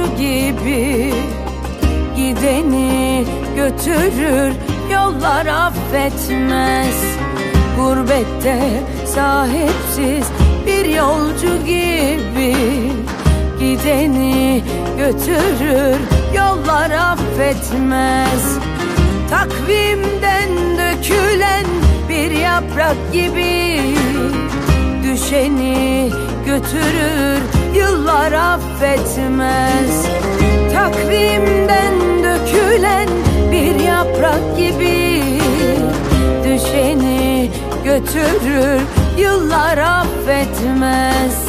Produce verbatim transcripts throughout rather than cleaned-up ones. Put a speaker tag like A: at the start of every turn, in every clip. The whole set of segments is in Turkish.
A: yolcu gibi, gideni götürür, yollar affetmez. Gurbette sahipsiz bir yolcu gibi, gideni götürür, yollar affetmez. Takvimden dökülen bir yaprak gibi, düşeni götürür, yıllar affetmez. Takvimden dökülen bir yaprak gibi, düşeni götürür, yıllar affetmez.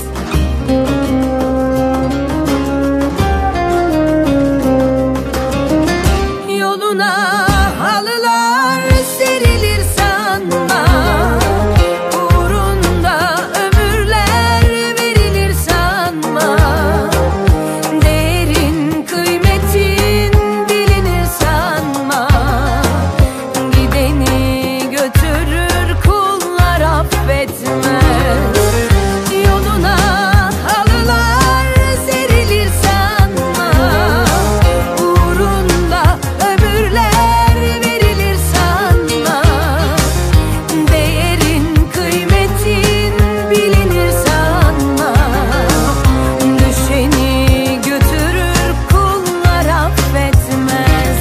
A: Yoluna halılar serilir sanma, uğrunda ömürler verilir sanma. Değerin kıymetin bilinir sanma, gideni götürür, kullar affetmez. Yoluna halılar serilir sanma, uğrunda ömürler verilir sanma. Değerin kıymetin bilinir sanma, düşeni götürür, kullar affetmez.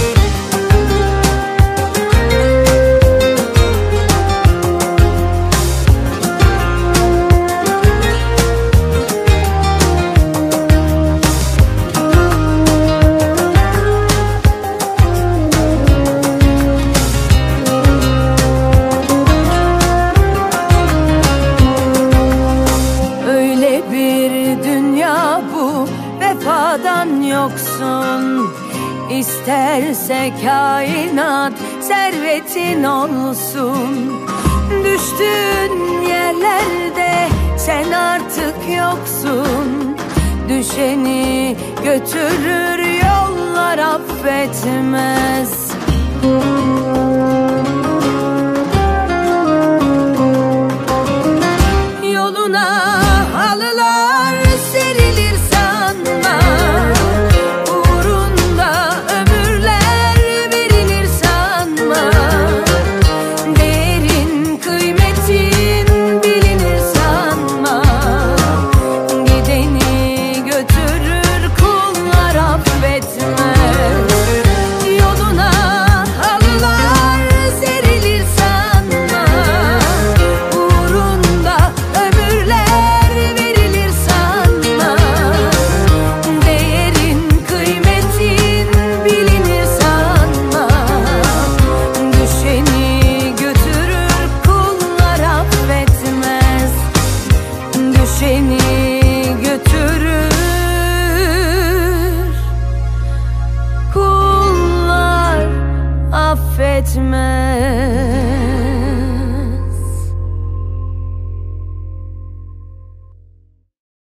A: Öyle bir dünya bu, vefadan yoksun. İsterse kainat servetin olsun. Düştüğün yerlerde sen artık yoksun. Düşeni götürür, yollar affetmez.